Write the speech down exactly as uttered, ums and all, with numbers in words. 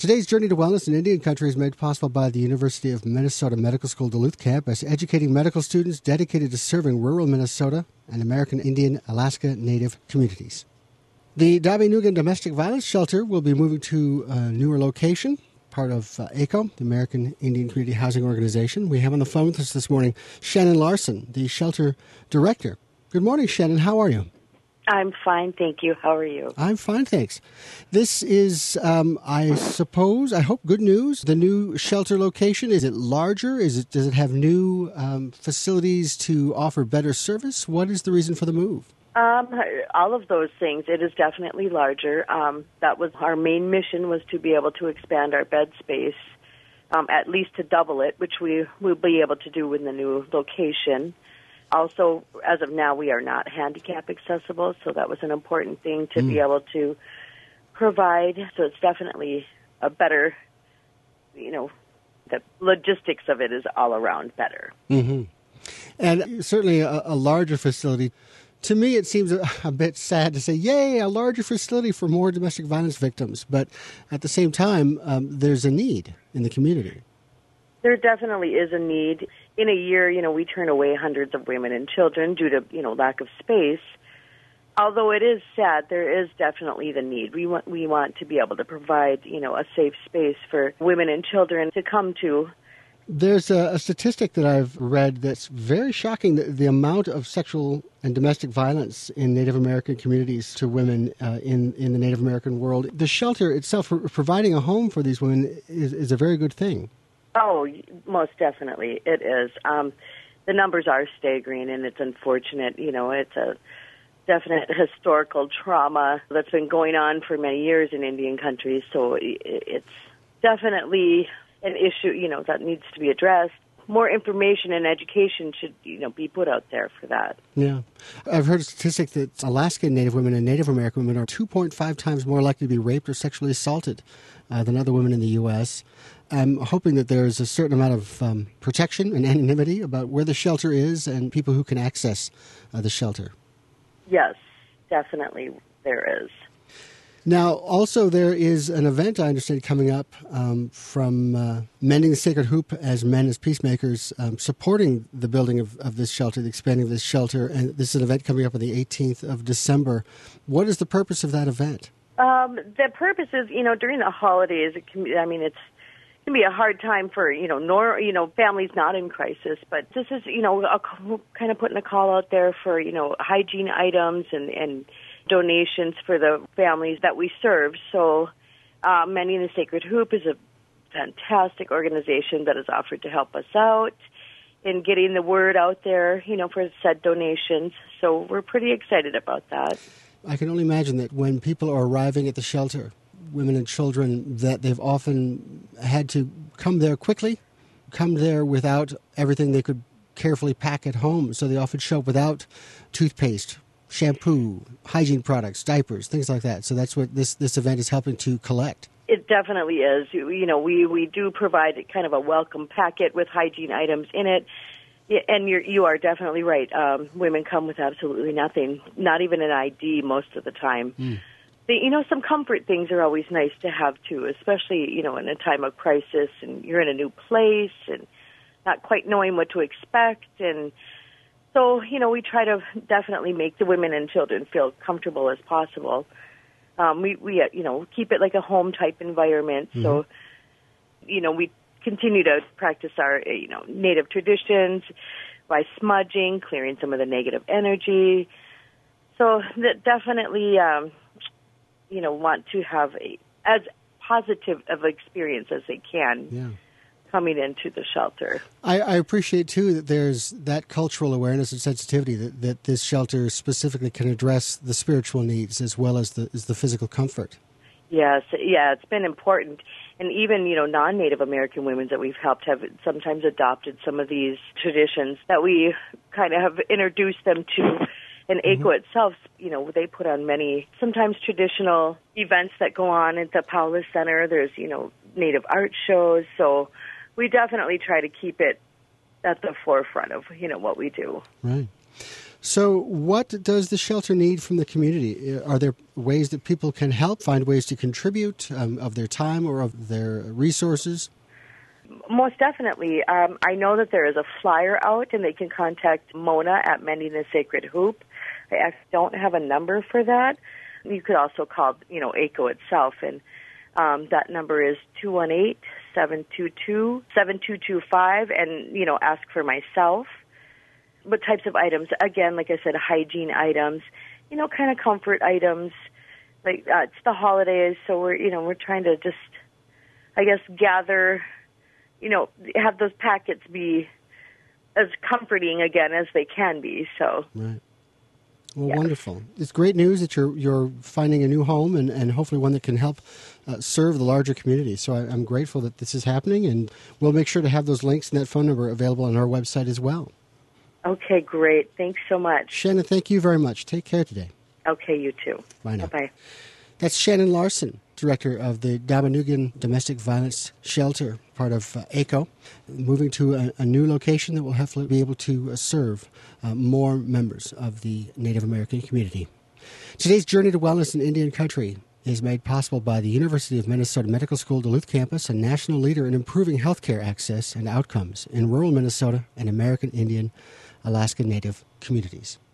Today's Journey to Wellness in Indian Country is made possible by the University of Minnesota Medical School Duluth campus, educating medical students dedicated to serving rural Minnesota and American Indian Alaska Native communities. The Dabinugan Domestic Violence Shelter will be moving to a newer location, part of uh, A C O, the American Indian Community Housing Organization. We have on the phone with us this morning Shannon Larson, the shelter director. Good morning, Shannon. How are you? I'm fine, thank you. How are you? I'm fine, thanks. This is, um, I suppose, I hope, good news. The new shelter location, is it larger? Is it? Does it have new um, facilities to offer better service? What is the reason for the move? Um, all of those things. It is definitely larger. Um, that was our main mission, was to be able to expand our bed space, um, at least to double it, which we will be able to do in the new location. Also, as of now, we are not handicap accessible, so that was an important thing to mm. be able to provide. So it's definitely a better, you know, the logistics of it is all around better. Mm-hmm. And certainly a, a larger facility. To me, it seems a, a bit sad to say, yay, a larger facility for more domestic violence victims. But at the same time, um, there's a need in the community. There definitely is a need. In a year, you know, we turn away hundreds of women and children due to, you know, lack of space. Although it is sad, there is definitely the need. We want we want to be able to provide, you know, a safe space for women and children to come to. There's a, a statistic that I've read that's very shocking, the, the amount of sexual and domestic violence in Native American communities to women uh, in, in the Native American world. The shelter itself, for providing a home for these women, is, is a very good thing. Oh, most definitely it is. Um, the numbers are staggering, and it's unfortunate. You know, it's a definite historical trauma that's been going on for many years in Indian country, so it's definitely an issue, you know, that needs to be addressed. More information and education should, you know, be put out there for that. Yeah. I've heard a statistic that Alaskan Native women and Native American women are two point five times more likely to be raped or sexually assaulted uh, than other women in the U S I'm hoping that there's a certain amount of um, protection and anonymity about where the shelter is and people who can access uh, the shelter. Yes, definitely there is. Now, also there is an event, I understand, coming up um, from uh, Mending the Sacred Hoop as Men as Peacemakers, um, supporting the building of, of this shelter, the expanding of this shelter, and this is an event coming up on the eighteenth of December. What is the purpose of that event? Um, the purpose is, you know, during the holidays, it can be, I mean, it's it can be a hard time for, you know, nor, you know, families not in crisis, but this is, you know, a, kind of putting a call out there for, you know, hygiene items and, and donations for the families that we serve. So uh, Mending the Sacred Hoop is a fantastic organization that has offered to help us out in getting the word out there, you know, for said donations. So we're pretty excited about that. I can only imagine that when people are arriving at the shelter, women and children, that they've often had to come there quickly, come there without everything they could carefully pack at home. So they often show up without toothpaste, shampoo, hygiene products, diapers, things like that. So that's what this, this event is helping to collect. It definitely is. You, you know, we, we do provide kind of a welcome packet with hygiene items in it. And you're, you are definitely right. Um, women come with absolutely nothing, not even an I D most of the time. Mm. The, you know, some comfort things are always nice to have, too, especially, you know, in a time of crisis and you're in a new place and not quite knowing what to expect. And so, you know, we try to definitely make the women and children feel comfortable as possible. Um, we, we, uh, you know, keep it like a home-type environment. Mm-hmm. So, you know, we continue to practice our, you know, native traditions by smudging, clearing some of the negative energy. So that definitely, um, you know, want to have a, as positive of experience as they can yeah. coming into the shelter. I, I appreciate, too, that there's that cultural awareness and sensitivity that, that this shelter specifically can address the spiritual needs as well as the, as the physical comfort. Yes, yeah, it's been important. And even, you know, non-Native American women that we've helped have sometimes adopted some of these traditions that we kind of have introduced them to. And A C O mm-hmm. itself, you know, they put on many, sometimes traditional events that go on at the Paulus Center. There's, you know, Native art shows. So we definitely try to keep it at the forefront of, you know, what we do. Right. So what does the shelter need from the community? Are there ways that people can help, find ways to contribute um, of their time or of their resources? Most definitely. Um, I know that there is a flyer out, and they can contact Mona at Mending the Sacred Hoop. I actually don't have a number for that. You could also call, you know, A C O itself, and um, that number is two one eight, seven two two, seven two two five, and, you know, ask for myself. What types of items? Again, like I said, hygiene items, you know, kind of comfort items. Like uh, it's the holidays, so we're, you know, we're trying to just, I guess, gather, you know, have those packets be as comforting again as they can be. So, right. Well, yes. Wonderful. It's great news that you're you're finding a new home and, and hopefully one that can help uh, serve the larger community. So I, I'm grateful that this is happening, and we'll make sure to have those links and that phone number available on our website as well. Okay, great. Thanks so much. Shannon, thank you very much. Take care today. Okay, you too. Bye now. Bye-bye. That's Shannon Larson, director of the Dabanugan Domestic Violence Shelter, part of uh, A C O, moving to a, a new location that will hopefully be able to uh, serve uh, more members of the Native American community. Today's Journey to Wellness in Indian Country is made possible by the University of Minnesota Medical School Duluth campus, a national leader in improving healthcare access and outcomes in rural Minnesota and American Indian Alaska Native communities.